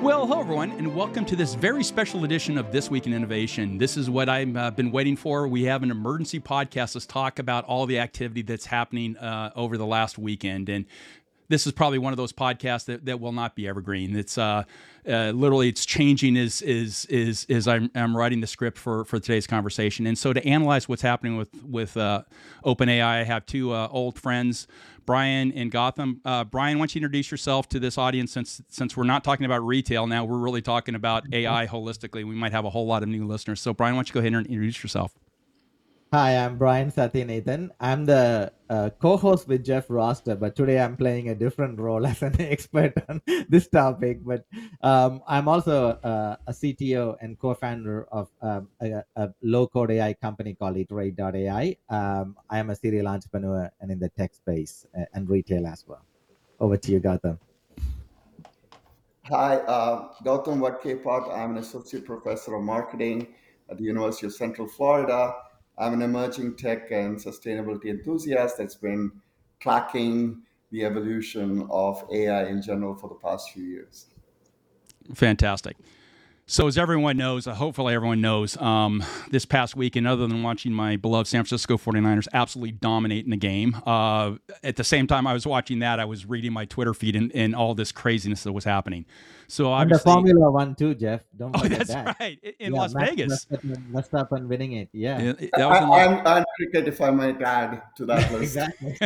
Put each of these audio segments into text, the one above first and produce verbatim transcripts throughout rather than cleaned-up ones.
Well, hello everyone, and welcome to this very special edition of This Week in Innovation. This is what I've uh, been waiting for. We have an emergency podcast. Let's talk about all the activity that's happening uh, over the last weekend. And this is probably one of those podcasts that, that will not be evergreen. It's uh, uh, literally it's changing as is is is I'm, I'm writing the script for for today's conversation. And so to analyze what's happening with with uh, OpenAI, I have two uh, old friends, Brian and Gautam. Uh, Brian, why don't you introduce yourself to this audience? Since since we're not talking about retail now, we're really talking about A I holistically. We might have a whole lot of new listeners. So Brian, why don't you go ahead and introduce yourself? Hi, I'm Brian Satyanathan. I'm the uh, co-host with Jeff Roster, but today I'm playing a different role as an expert on this topic. But um, I'm also uh, a C T O and co-founder of um, a, a low-code A I company called iterate dot A I. Um, I am a serial entrepreneur and in the tech space and retail as well. Over to you, Gautam. Hi, uh, Gautam Vadkepot. I'm an associate professor of marketing at the University of Central Florida. I'm an emerging tech and sustainability enthusiast that's been tracking the evolution of A I in general for the past few years. Fantastic. So as everyone knows, uh, hopefully everyone knows, um, this past weekend, other than watching my beloved San Francisco forty-niners absolutely dominate in the game, uh, at the same time I was watching that, I was reading my Twitter feed and, and all this craziness that was happening. So obviously, and the Formula One too, Jeff. Don't oh, forget that's that. right, in yeah, Las Max Vegas. Verstappen, Verstappen winning it, yeah. It, it, that was I, I'm, I'm cricket, if I might add to that list. Exactly.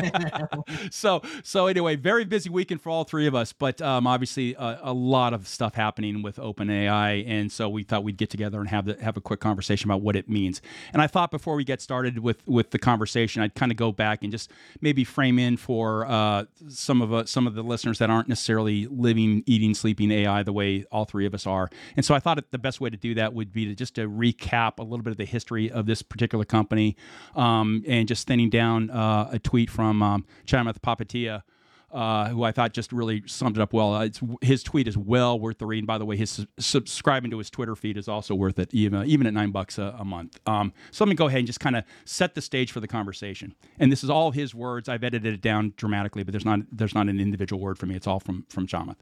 so, so anyway, very busy weekend for all three of us, but um, obviously uh, a lot of stuff happening with OpenAI, and so we thought we'd get together and have the, have a quick conversation about what it means. And I thought before we get started with, with the conversation, I'd kind of go back and just maybe frame in for uh, some of uh, some of the listeners that aren't necessarily living, eating, sleeping A I the way all three of us are. And so I thought the best way to do that would be to just to recap a little bit of the history of this particular company, um, and just thinning down uh, a tweet from um, Chamath Palihapitiya, uh, who I thought just really summed it up well. Uh, it's, his tweet is well worth the read. By the way, his su- subscribing to his Twitter feed is also worth it, even even at nine bucks a, a month. Um, so let me go ahead and just kind of set the stage for the conversation. And this is all his words. I've edited it down dramatically, but there's not there's not an individual word for me. It's all from from Chamath.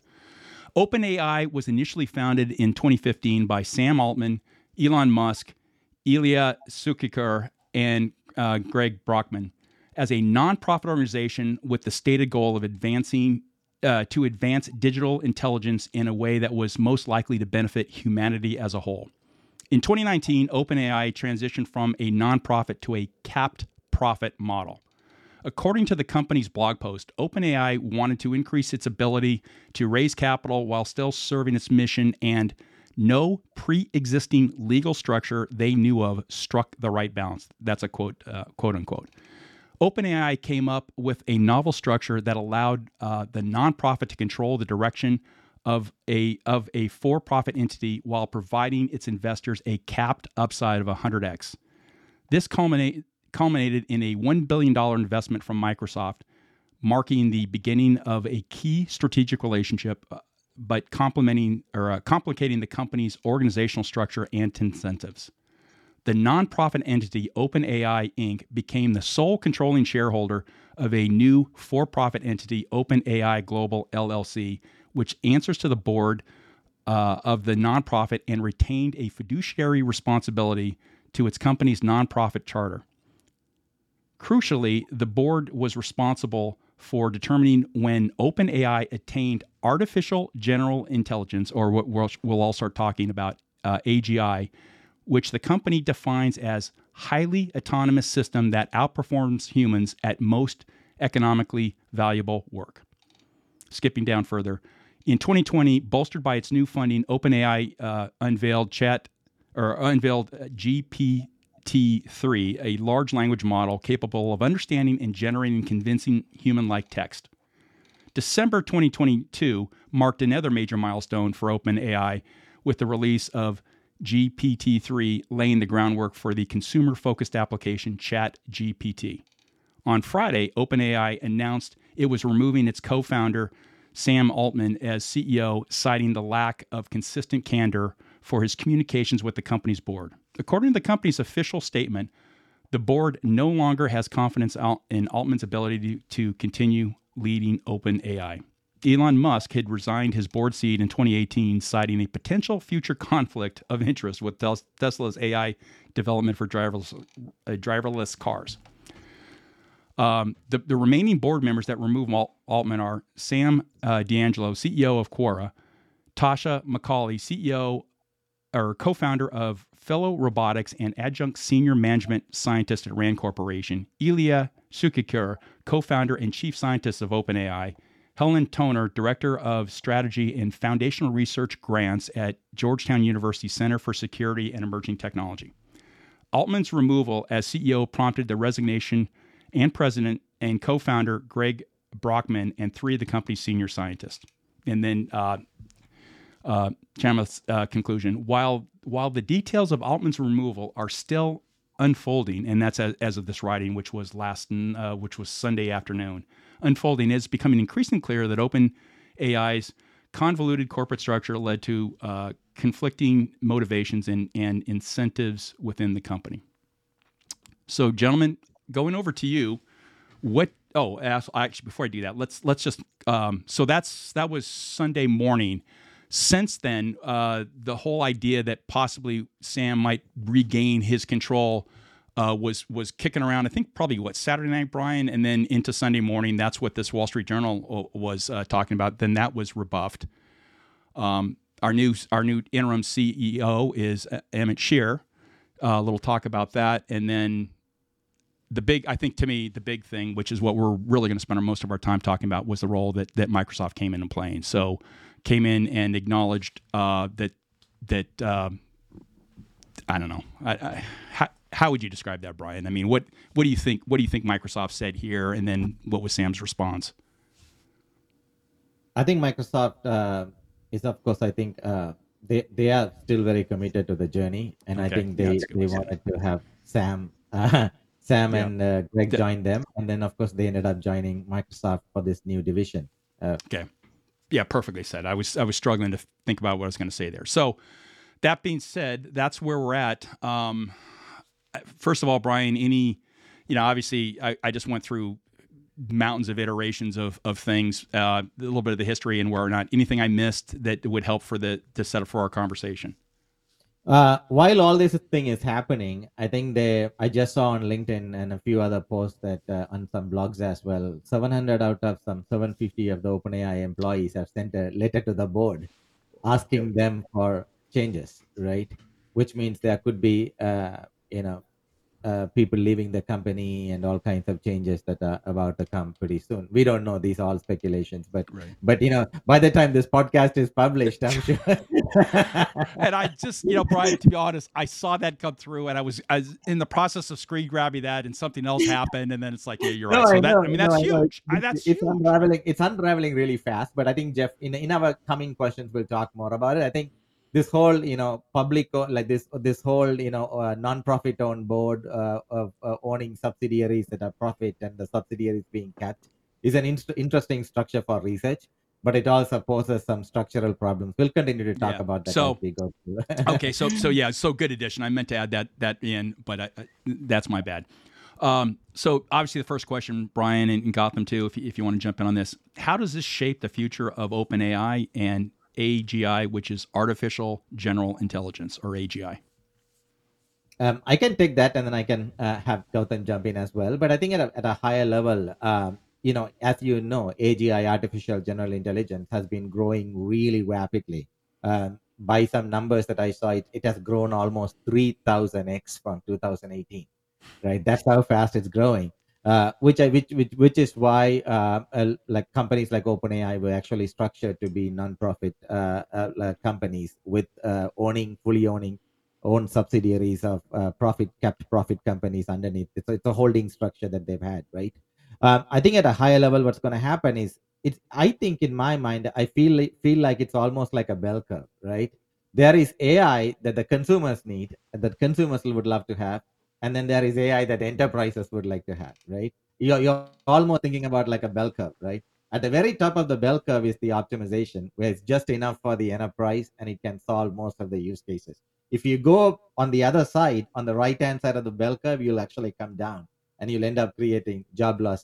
OpenAI was initially founded in twenty fifteen by Sam Altman, Elon Musk, Ilya Sutskever, and uh, Greg Brockman as a nonprofit organization with the stated goal of advancing uh, to advance digital intelligence in a way that was most likely to benefit humanity as a whole. In twenty nineteen, OpenAI transitioned from a nonprofit to a capped profit model. According to the company's blog post, OpenAI wanted to increase its ability to raise capital while still serving its mission, and no pre-existing legal structure they knew of struck the right balance. That's a quote, uh, quote unquote. OpenAI came up with a novel structure that allowed uh, the nonprofit to control the direction of a of a for-profit entity while providing its investors a capped upside of one hundred x. This culminated culminated in a one billion dollars investment from Microsoft, marking the beginning of a key strategic relationship, uh, but complementing or uh, complicating the company's organizational structure and incentives. The nonprofit entity OpenAI Incorporated became the sole controlling shareholder of a new for-profit entity, OpenAI Global L L C, which answers to the board uh, of the nonprofit and retained a fiduciary responsibility to its company's nonprofit charter. Crucially, the board was responsible for determining when OpenAI attained artificial general intelligence, or what we'll, we'll all start talking about, uh, A G I, which the company defines as highly autonomous system that outperforms humans at most economically valuable work. Skipping down further, in twenty twenty, bolstered by its new funding, OpenAI uh, unveiled chat or unveiled G P T three, a large language model capable of understanding and generating convincing human-like text. December twenty twenty-two marked another major milestone for OpenAI with the release of G P T three, laying the groundwork for the consumer-focused application ChatGPT. On Friday, OpenAI announced it was removing its co-founder, Sam Altman, as C E O, citing the lack of consistent candor for his communications with the company's board. According to the company's official statement, the board no longer has confidence in Altman's ability to, to continue leading OpenAI. Elon Musk had resigned his board seat in twenty eighteen, citing a potential future conflict of interest with Tesla's A I development for driverless, uh, driverless cars. Um, the, the remaining board members that remove Alt- Altman are Sam uh, D'Angelo, C E O of Quora, Tasha McCauley, C E O or co-founder of Fellow Robotics and adjunct senior management scientist at Rand Corporation, Ilya Sutskever, co-founder and chief scientist of OpenAI, Helen Toner, director of strategy and foundational research grants at Georgetown University Center for Security and Emerging Technology. Altman's removal as C E O prompted the resignation and president and co-founder Greg Brockman and three of the company's senior scientists. And then uh, uh, Chamath's uh, conclusion, while while the details of Altman's removal are still unfolding, and that's as, as of this writing, which was last, uh, which was Sunday afternoon, unfolding, it's becoming increasingly clear that OpenAI's convoluted corporate structure led to uh, conflicting motivations and, and incentives within the company. So, gentlemen, going over to you, what? Oh, actually, before I do that, let's let's just. Um, so that's that was Sunday morning. Since then, uh, the whole idea that possibly Sam might regain his control uh, was was kicking around. I think probably what Saturday night, Brian, and then into Sunday morning. That's what this Wall Street Journal was uh, talking about. Then that was rebuffed. Um, our new our new interim C E O is Emmett Shear. Uh, a little talk about that, and then the big, I think to me, the big thing, which is what we're really going to spend most of our time talking about, was the role that that Microsoft came in and playing. So. Came in and acknowledged uh, that that uh, I don't know. I, I, how, how would you describe that, Brian? I mean, what what do you think? What do you think Microsoft said here, and then what was Sam's response? I think Microsoft uh, is, of course, I think uh, they they are still very committed to the journey, and okay. I think they, yeah, they wanted to have Sam uh, Sam yeah. and uh, Greg the, join them, and then of course they ended up joining Microsoft for this new division. Uh, okay. Yeah, perfectly said. I was I was struggling to think about what I was going to say there. So, that being said, that's where we're at. Um, first of all, Brian, any, you know, obviously, I, I just went through mountains of iterations of of things, uh, a little bit of the history and where or not. Anything I missed that would help for the to set up for our conversation? Uh, while all this thing is happening, I think they, I just saw on LinkedIn and a few other posts that uh, on some blogs as well, seven hundred out of some seven hundred fifty of the OpenAI employees have sent a letter to the board asking them for changes, right? Which means there could be, uh, you know, uh, people leaving the company and all kinds of changes that are about to come pretty soon. We don't know; these are all speculations, but right. but you know, by the time this podcast is published, I'm sure. And I just, you know, Brian, to be honest, I saw that come through, and I was, I was in the process of screen grabbing that, and something else happened, and then it's like, yeah, you're right. No, so I that, know, I mean, no, that's I huge. It's, I, that's it's huge. unraveling. It's unraveling really fast. But I think Jeff, in in our coming questions, we'll talk more about it. I think this whole, you know, public, like this, this whole, you know, uh, non-profit owned board uh, of uh, owning subsidiaries that are profit and the subsidiaries being kept is an in- interesting structure for research, but it also poses some structural problems. We'll continue to talk yeah. about that so, as we go through. okay, so so yeah, so good addition. I meant to add that that in, but I, I, that's my bad. Um, so obviously, the first question, Brian, and, and Gotham too, if if you want to jump in on this, how does this shape the future of OpenAI and A G I, which is Artificial General Intelligence, or A G I? Um, I can take that, and then I can uh, have Gautam jump in as well. But I think at a, at a higher level, um, you know, as you know, A G I, Artificial General Intelligence, has been growing really rapidly. Um, by some numbers that I saw, it, it has grown almost three thousand x from two thousand eighteen. Right, that's how fast it's growing. Uh, which I which which which is why uh, uh, like companies like OpenAI were actually structured to be non-profit uh, uh, companies with uh, owning fully owning own subsidiaries of uh, profit kept profit companies underneath. It's, it's a holding structure that they've had, right? Um, I think at a higher level, what's going to happen is it's. I think in my mind, I feel feel like it's almost like a bell curve, right? There is A I that the consumers need, that consumers would love to have. And then there is A I that enterprises would like to have, right? You're, you're almost thinking about like a bell curve, right? At the very top of the bell curve is the optimization, where it's just enough for the enterprise and it can solve most of the use cases. If you go on the other side, on the right-hand side of the bell curve, you'll actually come down and you'll end up creating job losses.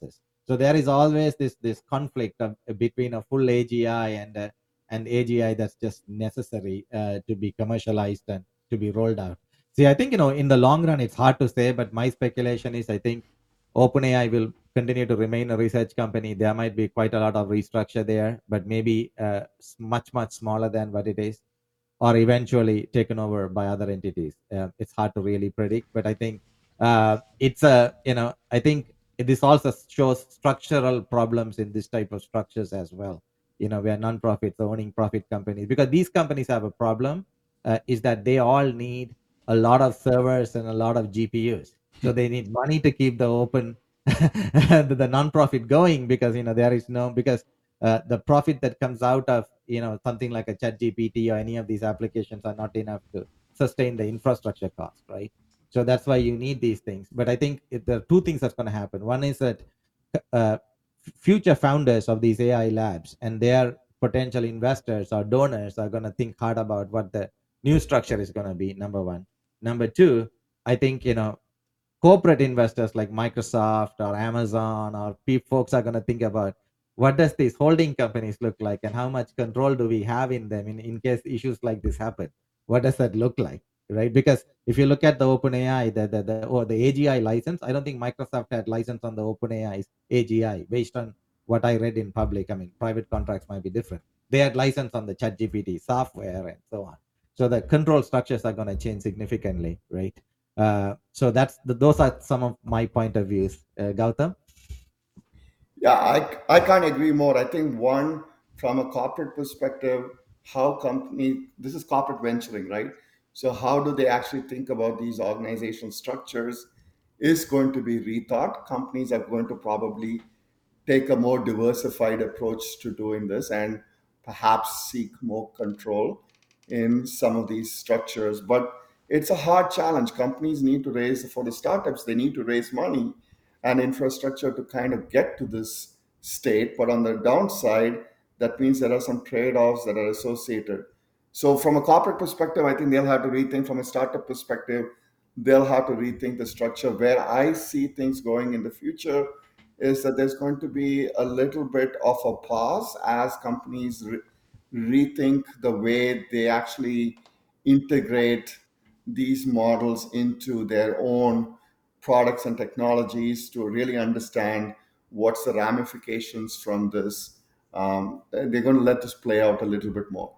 So there is always this this conflict of, between a full A G I and uh, and A G I that's just necessary uh, to be commercialized and to be rolled out. See, I think, you know, in the long run, it's hard to say, but my speculation is I think OpenAI will continue to remain a research company. There might be quite a lot of restructure there, but maybe uh, much, much smaller than what it is, or eventually taken over by other entities. Uh, it's hard to really predict, but I think uh, it's a, you know, I think this also shows structural problems in this type of structures as well. You know, where non-profits owning profit companies, because these companies have a problem uh, is that they all need a lot of servers and a lot of G P Us. So they need money to keep the open, the, the non-profit going, because, you know, there is no, because uh, the profit that comes out of, you know, something like a Chat G P T or any of these applications are not enough to sustain the infrastructure cost, right? So that's why you need these things. But I think if there are two things that's going to happen. One is that uh, future founders of these A I labs and their potential investors or donors are going to think hard about what the new structure is going to be, number one. Number two, I think, you know, corporate investors like Microsoft or Amazon or folks are going to think about what does these holding companies look like and how much control do we have in them in, in case issues like this happen. What does that look like, right? Because if you look at the OpenAI, the, the, the, or the A G I license, I don't think Microsoft had license on the OpenAI's A G I based on what I read in public. I mean, private contracts might be different. They had license on the ChatGPT software and so on. So the control structures are going to change significantly, right? Uh, so that's the, those are some of my point of views. Uh, Gautam? Yeah, I, I can't agree more. I think one, from a corporate perspective, how company, this is corporate venturing, right? So how do they actually think about these organizational structures is going to be rethought. Companies are going to probably take a more diversified approach to doing this and perhaps seek more control in some of these structures. But it's a hard challenge. Companies need to raise, for the startups, they need to raise money and infrastructure to kind of get to this state. But on the downside, that means there are some trade offs that are associated. So, from a corporate perspective, I think they'll have to rethink. From a startup perspective, they'll have to rethink the structure. Where I see things going in the future is that there's going to be a little bit of a pause as companies re- rethink the way they actually integrate these models into their own products and technologies to really understand what's the ramifications from this. Um, they're going to let this play out a little bit more.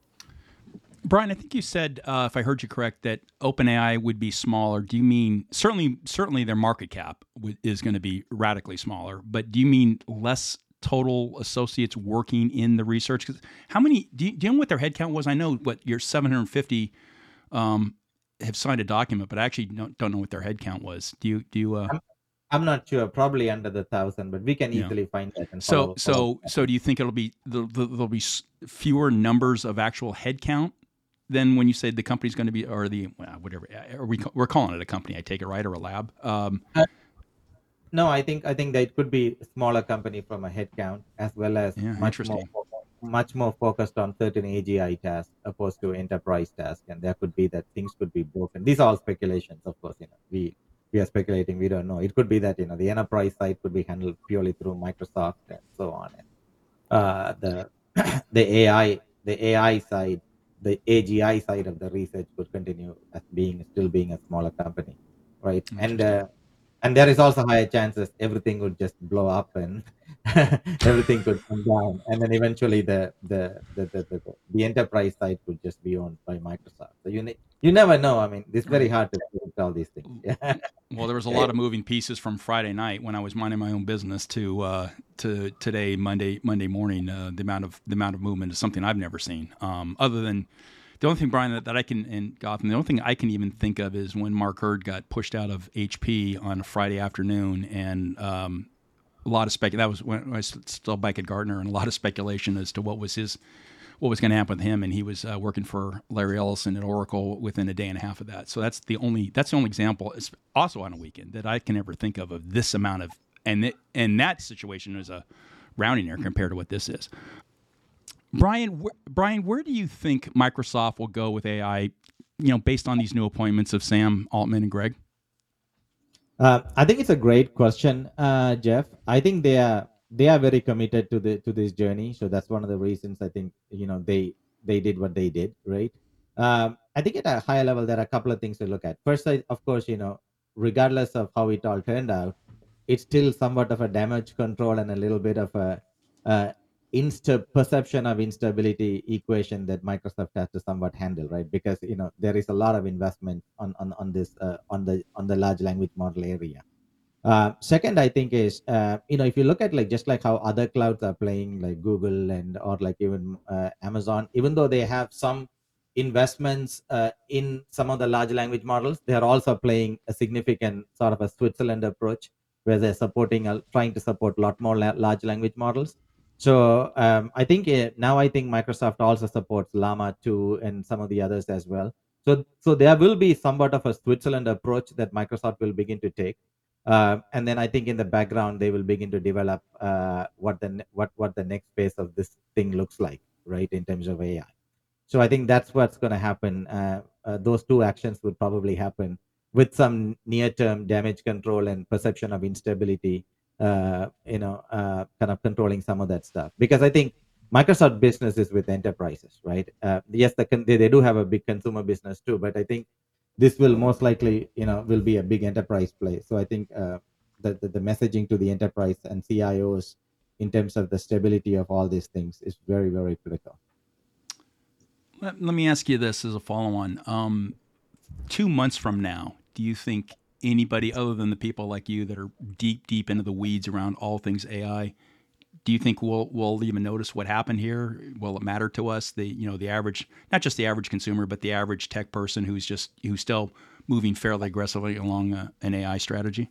Brian, I think you said, uh, if I heard you correct, that OpenAI would be smaller. Do you mean certainly, certainly their market cap w- is going to be radically smaller, but do you mean less total associates working in the research? 'Cause how many? Do you, do you know what their headcount was? I know what your seven hundred fifty um, have signed a document, but I actually don't, don't know what their headcount was. Do you? Do you? Uh, I'm, I'm not sure, probably under the thousand, but we can Yeah. easily find that. And so, follow, follow. so, so, do you think it'll be there'll, there'll be s- fewer numbers of actual headcount than when you say the company's going to be, or the well, whatever? Are we we're calling it a company? I take it, right, or a lab? Um, Uh, no, I think I think that it could be a smaller company from a headcount as well as Yeah, much more interesting. fo- much more focused on certain A G I tasks opposed to enterprise tasks, and there could be that things could be broken. These are all speculations, of course. You know, we we are speculating. We don't know. It could be that, you know, the enterprise side could be handled purely through Microsoft and so on. And uh, the the A I the A I side, the A G I side of the research could continue as being still being a smaller company, right? And Interesting. uh, and there is also higher chances everything would just blow up and everything could come down, and then eventually the the the the, the, the enterprise side could just be owned by Microsoft. So you ne- you never know. I mean, it's very Right. hard to predict all these things. Yeah. Well, there was a lot of moving pieces from Friday night when I was minding my own business to uh, to today, Monday Monday morning. Uh, the amount of the amount of movement is something I've never seen. Um, other than the only thing, Brian, that, that I can in Gotham, the only thing I can even think of is when Mark Hurd got pushed out of H P on a Friday afternoon, and um, a lot of spec. That was when I was still back at Gartner, and a lot of speculation as to what was his what was going to happen with him, and he was uh, working for Larry Ellison at Oracle within a day and a half of that. So that's the only that's the only example. It's also on a weekend that I can ever think of of this amount of and it, and that situation is a rounding error compared to what this is. Brian, wh- Brian, where do you think Microsoft will go with A I? You know, based on these new appointments of Sam Altman and Greg. Uh, I think it's a great question, uh, Jeff. I think they are they are very committed to the to this journey. So that's one of the reasons I think you know they they did what they did, right? Um, I think at a higher level there are a couple of things to look at. First, I, of course, you know, regardless of how it all turned out, it's still somewhat of a damage control and a little bit of a uh, insta perception of instability equation that Microsoft has to somewhat handle, right? Because you know there is a lot of investment on on on this uh, on the on the large language model area. Uh, second, I think is uh, you know if you look at like just like how other clouds are playing, like Google and or like even uh, Amazon, even though they have some investments uh, in some of the large language models, they are also playing a significant sort of a Switzerland approach, where they're supporting uh, trying to support a lot more la- large language models. So um, I think uh, now I think Microsoft also supports Llama two and some of the others as well. So so there will be somewhat of a Switzerland approach that Microsoft will begin to take, uh, and then I think in the background they will begin to develop uh, what the ne- what what the next phase of this thing looks like, right, in terms of A I. So I think that's what's going to happen. Uh, uh, those two actions would probably happen with some near-term damage control and perception of instability. Uh, you know, uh, kind of controlling some of that stuff, because I think Microsoft business is with enterprises, right? Uh, yes, the con- they, they do have a big consumer business too, but I think this will most likely, you know, will be a big enterprise play. So I think uh, the, the the messaging to the enterprise and C I Os in terms of the stability of all these things is very very critical. Let, let me ask you this as a follow on. Um, two months from now, do you think anybody other than the people like you that are deep, deep into the weeds around all things A I, do you think we'll we'll even notice what happened here? Will it matter to us? The you know the average, not just the average consumer, but the average tech person who's just who's still moving fairly aggressively along a, an A I strategy.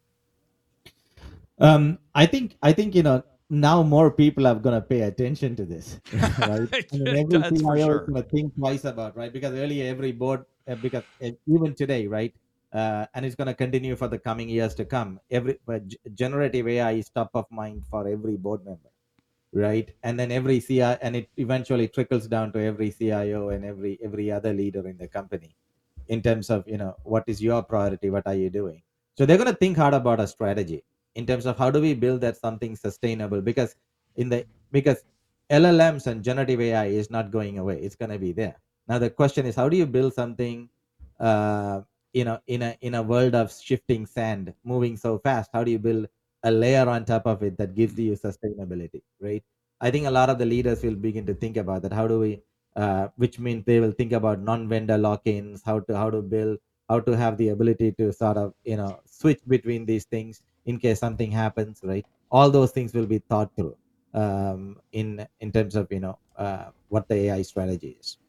Um, I think I think you know now more people are gonna pay attention to this, right? I mean, every That's for C I O is sure. gonna think twice about, right? Because earlier every board, uh, because uh, even today, right, uh, and it's gonna continue for the coming years to come. Every uh, g- generative A I is top of mind for every board member, right? And then every C I, and it eventually trickles down to every C I O and every every other leader in the company in terms of you know what is your priority, what are you doing. So they're going to think hard about a strategy in terms of how do we build that something sustainable, because in the because LLMs and generative AI is not going away, it's going to be there. Now the question is, how do you build something uh you know in a in a world of shifting sand moving so fast? How do you build a layer on top of it that gives you sustainability, right? I think a lot of the leaders will begin to think about that. How do we uh, which means they will think about non-vendor lock-ins, how to how to build, how to have the ability to sort of you know switch between these things in case something happens, right? All those things will be thought through um, in in terms of you know uh, what the A I strategy is.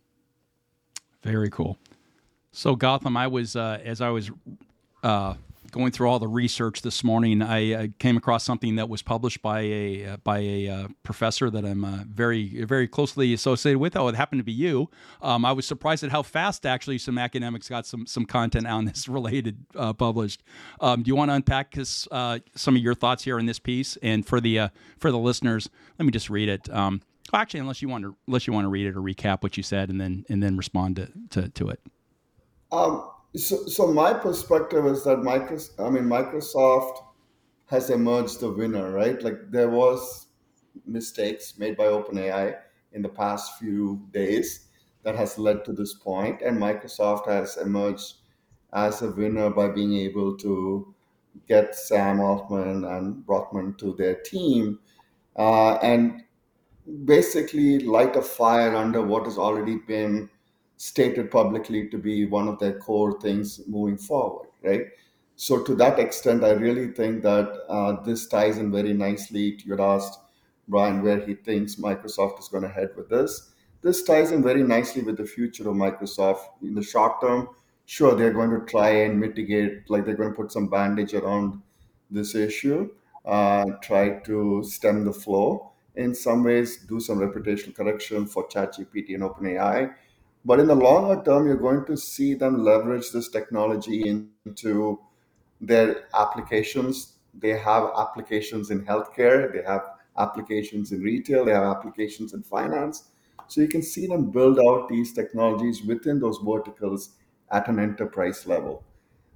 Very cool. So Gotham, I was uh, as I was uh, going through all the research this morning, I uh, came across something that was published by a uh, by a uh, professor that I'm uh, very very closely associated with. Oh, it happened to be you. Um, I was surprised at how fast actually some academics got some some content on this related uh, published. Um, do you want to unpack this, uh, some of your thoughts here in this piece? And for the uh, for the listeners, let me just read it. Um, actually, unless you want to unless you want to read it or recap what you said and then and then respond to to, to it. Um, so, so my perspective is that Microsoft, I mean, Microsoft has emerged the winner, right? Like there was mistakes made by OpenAI in the past few days that has led to this point, and Microsoft has emerged as a winner by being able to get Sam Altman and Brockman to their team, uh, and basically light a fire under what has already been stated publicly to be one of their core things moving forward, right? So, to that extent, I really think that uh, this ties in very nicely. You had asked Brian where he thinks Microsoft is going to head with this. This ties in very nicely with the future of Microsoft. In the short term, sure, they're going to try and mitigate, like they're going to put some bandage around this issue, uh, try to stem the flow, in some ways do some reputational correction for ChatGPT and OpenAI. But in the longer term, you're going to see them leverage this technology into their applications. They have applications in healthcare, they have applications in retail, they have applications in finance. So you can see them build out these technologies within those verticals at an enterprise level.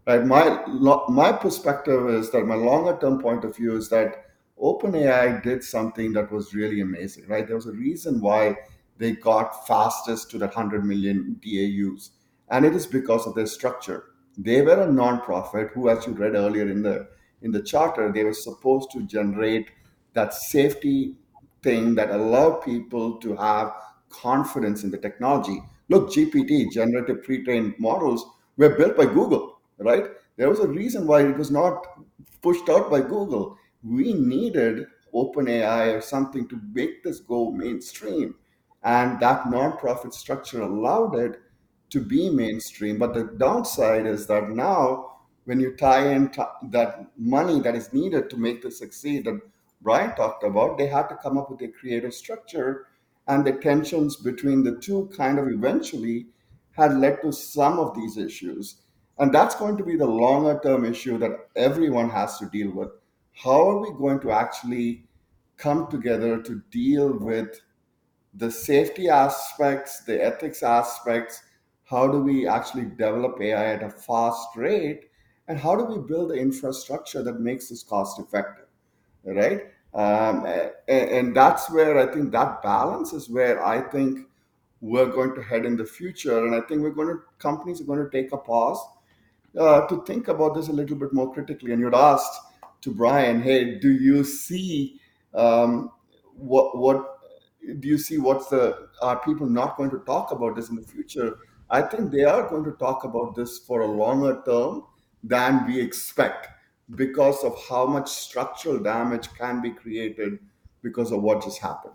Right? My lo- my perspective is that my longer term point of view is that OpenAI did something that was really amazing. Right? There was a reason why they got fastest to the one hundred million D A Us, and it is because of their structure. They were a nonprofit who, as you read earlier in the in the charter, they were supposed to generate that safety thing that allowed people to have confidence in the technology. Look, G P T, generative pre-trained models, were built by Google, right? There was a reason why it was not pushed out by Google. We needed OpenAI or something to make this go mainstream. And that nonprofit structure allowed it to be mainstream. But the downside is that now, when you tie in t- that money that is needed to make this succeed, that Brian talked about, they had to come up with a creative structure. And the tensions between the two kind of eventually had led to some of these issues. And that's going to be the longer term issue that everyone has to deal with. How are we going to actually come together to deal with the safety aspects, the ethics aspects? How do we actually develop A I at a fast rate? And how do we build the infrastructure that makes this cost effective? Right? Um, a- and that's where I think that balance is where I think we're going to head in the future. And I think we're going to, companies are going to take a pause uh, to think about this a little bit more critically. And you'd asked to Brian, hey, do you see um, what what do you see what's the are people not going to talk about this in the future? I think they are going to talk about this for a longer term than we expect because of how much structural damage can be created because of what just happened.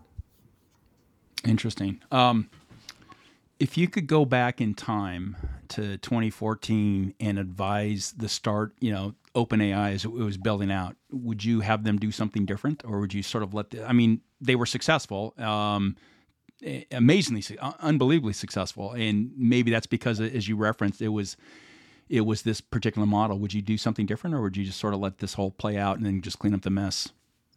Interesting. Um, if you could go back in time to twenty fourteen and advise the start, you know, OpenAI as it was building out, would you have them do something different, or would you sort of let the, I mean, they were successful, um, amazingly, unbelievably successful, and maybe that's because, as you referenced, it was it was this particular model. Would you do something different, or would you just sort of let this whole play out and then just clean up the mess?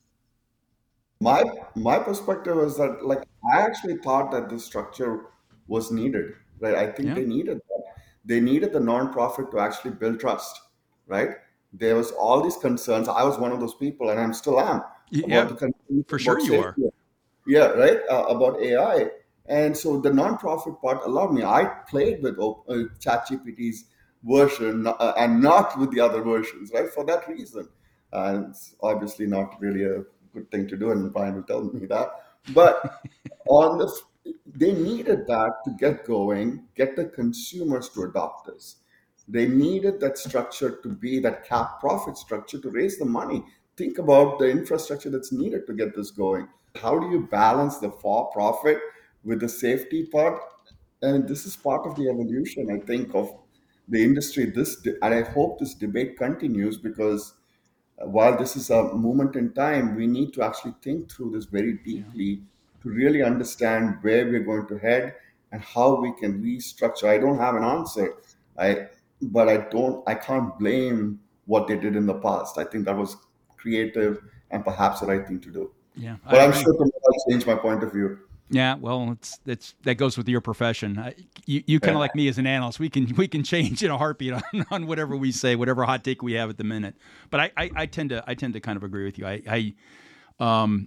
my my perspective is that, like, I actually thought that this structure was needed, right? I think Yeah. they needed that. They needed the nonprofit to actually build trust, right? There was all these concerns. I was one of those people, and I'm still am, about Yeah, the concerns for sure about you are. safety. Yeah, right. Uh, about A I, and so the nonprofit part allowed me. I played with Op- uh, ChatGPT's version uh, and not with the other versions, right? For that reason, and it's obviously not really a good thing to do, and Brian will tell me that. But on the they needed that to get going, get the consumers to adopt this. They needed that structure to be that cap profit structure to raise the money. Think about the infrastructure that's needed to get this going. How do you balance the for profit with the safety part? And this is part of the evolution, I think, of the industry. This, and I hope this debate continues, because uh, while this is a moment in time, we need to actually think through this very Yeah. deeply to really understand where we're going to head and how we can restructure. I don't have an answer. I but I don't I can't blame what they did in the past. I think that was creative and perhaps the right thing to do. Yeah, I But I'm agree. sure tomorrow I'll change my point of view. Yeah, well, it's it's that goes with your profession. I, you you kind Yeah. of like me as an analyst. We can we can change in a heartbeat on, on whatever we say, whatever hot take we have at the minute. But I, I, I tend to I tend to kind of agree with you. I, I um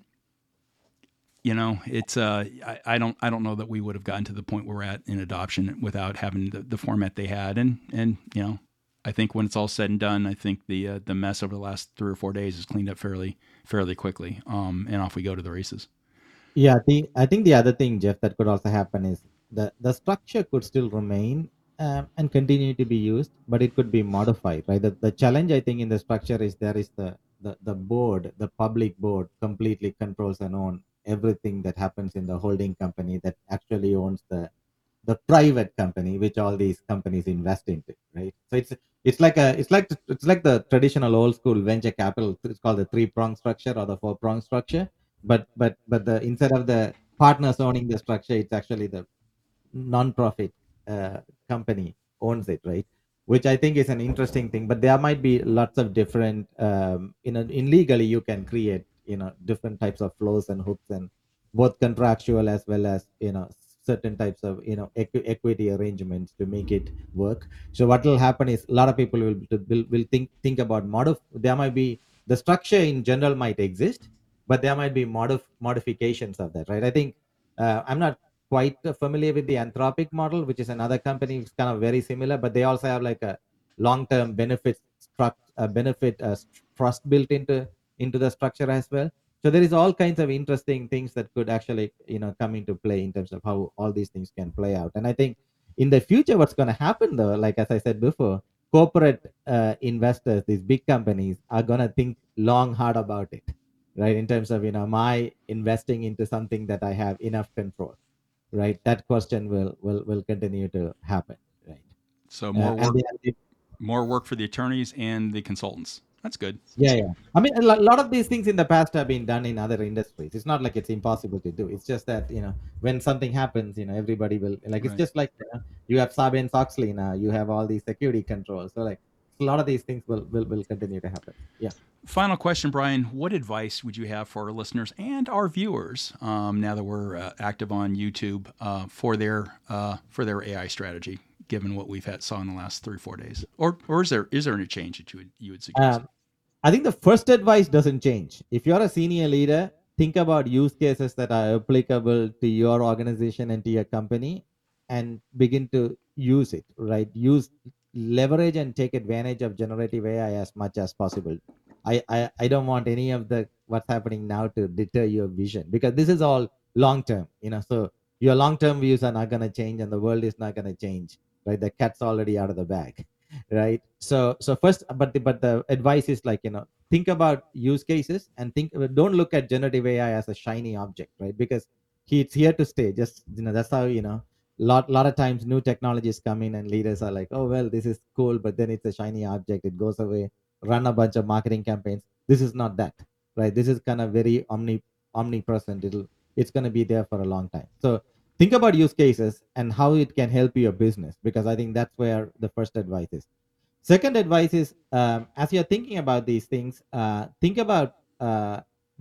you know it's uh I, I don't I don't know that we would have gotten to the point where we're at in adoption without having the, the format they had, and and you know I think when it's all said and done, I think the uh, the mess over the last three or four days is cleaned up fairly fairly quickly. Um, and off we go to the races. Yeah, the I think the other thing, Jeff, that could also happen is the the structure could still remain um, and continue to be used, but it could be modified, right? The, the challenge I think in the structure is there is the the the board, the public board, completely controls and own everything that happens in the holding company that actually owns the the private company which all these companies invest into, right? So it's it's like a it's like it's like the traditional old school venture capital. It's called the three prong structure or the four prong structure, but but but the instead of the partners owning the structure, it's actually the non-profit uh, company owns it, right? Which I think is an interesting thing. But there might be lots of different um, you know in legally you can create you know different types of flows and hooks, and both contractual as well as you know certain types of you know equi- equity arrangements to make it work. So what will happen is a lot of people will will, will think think about modif. There might be the structure in general might exist, but there might be modif- modifications of that, right? I think uh, I'm not quite uh, familiar with the Anthropic model, which is another company. It's kind of very similar, but they also have like a long-term benefit struct, uh, benefit uh, trust built into into the structure as well. So there is all kinds of interesting things that could actually you know come into play in terms of how all these things can play out. And I think in the future, what's going to happen though, like as I said before, corporate uh, investors, these big companies, are going to think long hard about it, right? In terms of you know my investing into something that I have enough control, right? That question will will will continue to happen, right? So Uh, more and work, the, more work for the attorneys and the consultants. That's good. yeah, yeah. I mean, a lo- lot of these things in the past have been done in other industries. It's not like it's impossible to do. It's just that you know when something happens, you know everybody will like. It's Right. just like you, know, you have Sarbanes Oxley now. You have all these security controls. So like a lot of these things will will, will continue to happen. Yeah. Final question, Brian. What advice would you have for our listeners and our viewers um, now that we're uh, active on YouTube uh, for their uh, for their A I strategy, given what we've had saw in the last three or four days? Or or is there is there any change that you would you would suggest? Um, I think the first advice doesn't change. If you're a senior leader, think about use cases that are applicable to your organization and to your company and begin to use it, right? Use, leverage, and take advantage of generative A I as much as possible. I, I, I don't want any of the what's happening now to deter your vision because this is all long term, you know. So your long term views are not going to change and the world is not going to change, right? The cat's already out of the bag, right? So so first, but the, but the advice is like you know think about use cases and think, don't look at generative AI as a shiny object, right? Because he, it's here to stay. Just you know that's how you know lot lot of times new technologies come in and leaders are like, oh well, this is cool, but then it's a shiny object, it goes away, run a bunch of marketing campaigns. This is not that, right? This is kind of very omni omnipresent. It'll it's going to be there for a long time. So think about use cases and how it can help your business, because I think that's where the first advice is. Second advice is, um, as you're thinking about these things, uh, think about uh,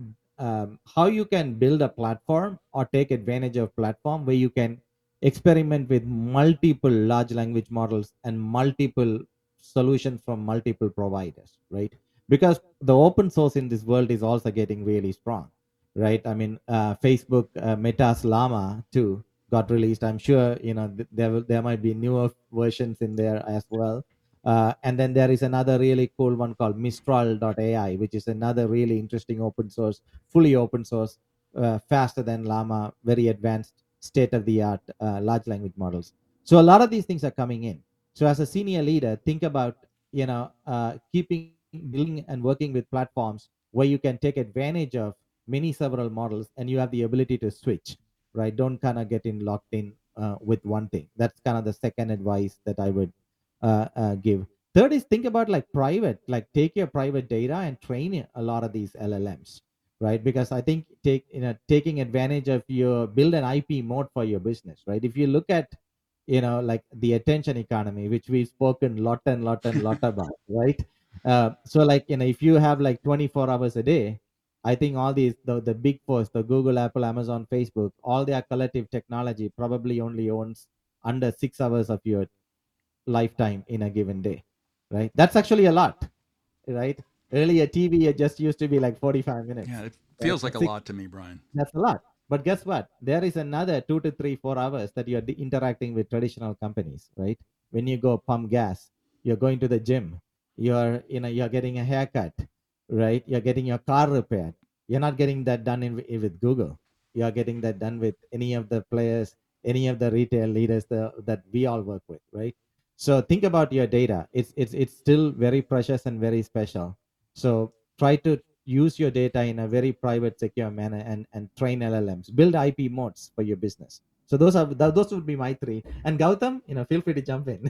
um, how you can build a platform or take advantage of platform where you can experiment with multiple large language models and multiple solutions from multiple providers, right? Because the open source in this world is also getting really strong, right? I mean, uh, Facebook, uh, Meta's Llama two got released. I'm sure you know th- there will, there might be newer versions in there as well. Uh, and then there is another really cool one called Mistral dot A I, which is another really interesting open source, fully open source, uh, faster than Llama, very advanced, state of the art uh, large language models. So a lot of these things are coming in. So as a senior leader, think about you know uh, keeping building and working with platforms where you can take advantage of many several models and you have the ability to switch, right? Don't kind of get in locked in uh, with one thing. That's kind of the second advice that I would uh, uh, give. Third is think about like private, like take your private data and train a lot of these L L Ms, right? Because I think take you know taking advantage of your build an I P mode for your business, right? If you look at you know like the attention economy, which we've spoken lot and lot and lot about, right? Uh, so like you know if you have like twenty-four hours a day, I think all these the, the big fours, the Google, Apple, Amazon, Facebook, all their collective technology probably only owns under six hours of your lifetime in a given day, right? That's actually a lot, right? Earlier, T V it just used to be like forty-five minutes, Yeah, it right? feels like a Six, lot to me, Brian. that's a lot. But guess what? There is another two to three, four hours that you're de- interacting with traditional companies, right? When you go pump gas, you're going to the gym, you're, you know, you're getting a haircut, right? You're getting your car repaired. You're not getting that done in, with Google. You're getting that done with any of the players, any of the retail leaders the, that we all work with, right? So think about your data. It's it's it's still very precious and very special. So try to use your data in a very private, secure manner and and train L L Ms. Build I P modes for your business. So those are th- those would be my three. And Gautam, you know, feel free to jump in.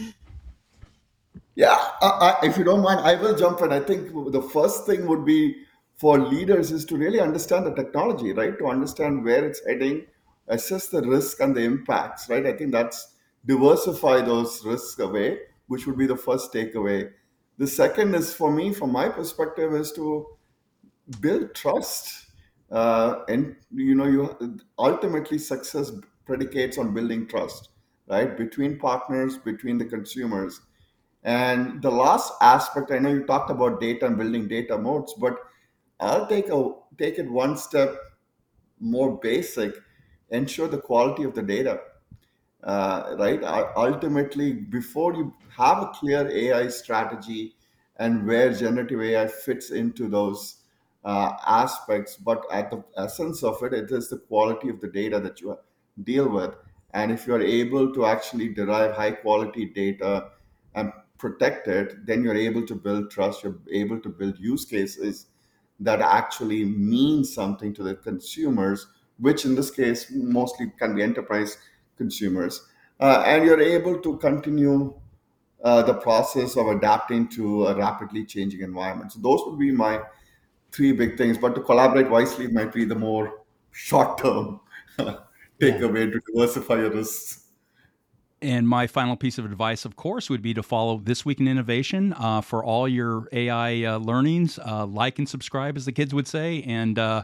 Yeah, I, I, if you don't mind, I will jump in. I think the first thing would be for leaders is to really understand the technology, right? To understand where it's heading, assess the risk and the impacts, right? I think that's diversify those risks away, which would be the first takeaway. The second is for me, from my perspective, is to build trust. Uh, and you know, you ultimately success predicates on building trust, right? Between partners, between the consumers. And the last aspect, I know you talked about data and building data moats, but I'll take a take it one step more basic, ensure the quality of the data, uh, right? U- Ultimately, before you have a clear A I strategy and where generative A I fits into those uh, aspects, but at the essence of it, it is the quality of the data that you deal with. And if you're able to actually derive high quality data and protect it, then you're able to build trust, you're able to build use cases that actually mean something to the consumers, which in this case mostly can be enterprise consumers. Uh, and you're able to continue uh, the process of adapting to a rapidly changing environment. So those would be my three big things. But to collaborate wisely might be the more short term Yeah. takeaway to diversify your risks. And my final piece of advice, of course, would be to follow This Week in Innovation uh, for all your A I uh, learnings. Uh, like and subscribe, as the kids would say. And uh,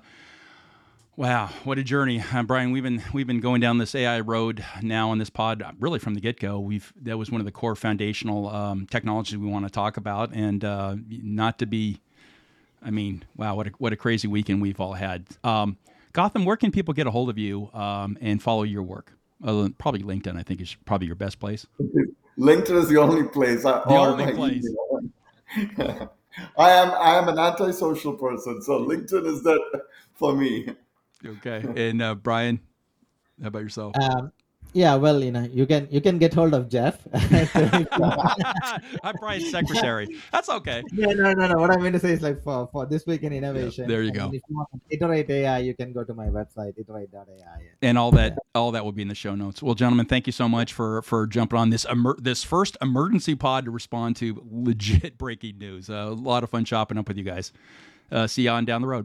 wow, what a journey, uh, Brian! We've been we've been going down this A I road now on this pod, really from the get go. We've that was one of the core foundational um, technologies we want to talk about, and uh, not to be. I mean, wow, what a, what a crazy weekend we've all had. Um, Gotham, where can people get a hold of you um, and follow your work? Uh, probably LinkedIn, I think, is probably your best place. LinkedIn is the only place. I, The or only my place. email. I am I am an antisocial person, so LinkedIn is that for me. Okay. And uh, Brian, how about yourself? Um, yeah, well, you know, you can you can get hold of Jeff. So if you- I'm Brian's secretary. That's okay. no, no, no, no. What I meant to say is like for, for this week in innovation. there you and go. then if you want to iterate A I, you can go to my website, iterate dot A I. And all that, all that will be in the show notes. Well, gentlemen, thank you so much for for jumping on this emer- this first emergency pod to respond to legit breaking news. Uh, a lot of fun chopping up with you guys. Uh, see you on down the road.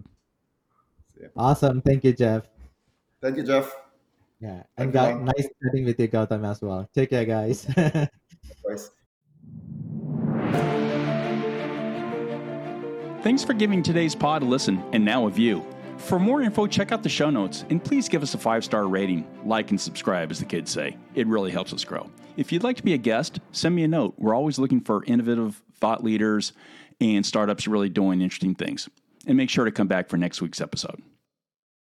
Awesome. Thank you, Jeff. Thank you, Jeff. Yeah. Thank And you, got, Ron. nice chatting with you, Gautam, as well. Take care, guys. Thanks. Thanks for giving today's pod a listen and now a view. For more info, check out the show notes and please give us a five-star rating. Like and subscribe, as the kids say. It really helps us grow. If you'd like to be a guest, send me a note. We're always looking for innovative thought leaders and startups really doing interesting things. And make sure to come back for next week's episode.